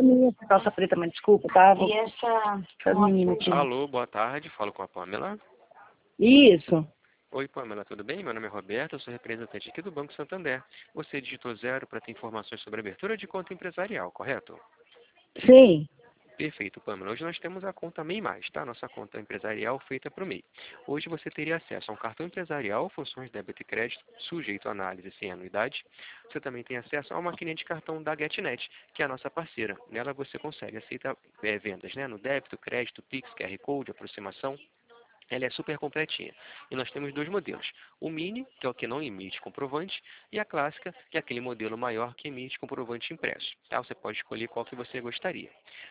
minha essa calça preta, mas desculpa, tá? E essa... As meninas aqui. Alô, boa tarde, falo com a Pamela. Isso. Oi, Pamela, tudo bem? Meu nome é Roberto, eu sou representante aqui do Banco Santander. Você digitou 0 para ter informações sobre a abertura de conta empresarial, correto? Sim. Perfeito, Pamela. Hoje nós temos a conta MEI+, tá? Nossa conta empresarial feita para o MEI. Hoje você teria acesso a um cartão empresarial, funções de débito e crédito, sujeito à análise sem anuidade. Você também tem acesso a uma maquininha de cartão da GetNet, que é a nossa parceira. Nela você consegue aceitar vendas, né? No débito, crédito, Pix, QR Code, aproximação. Ela é super completinha. E nós temos dois modelos. O Mini, que é o que não emite comprovante, e a Clássica, que é aquele modelo maior que emite comprovante impresso. Tá? Você pode escolher qual que você gostaria.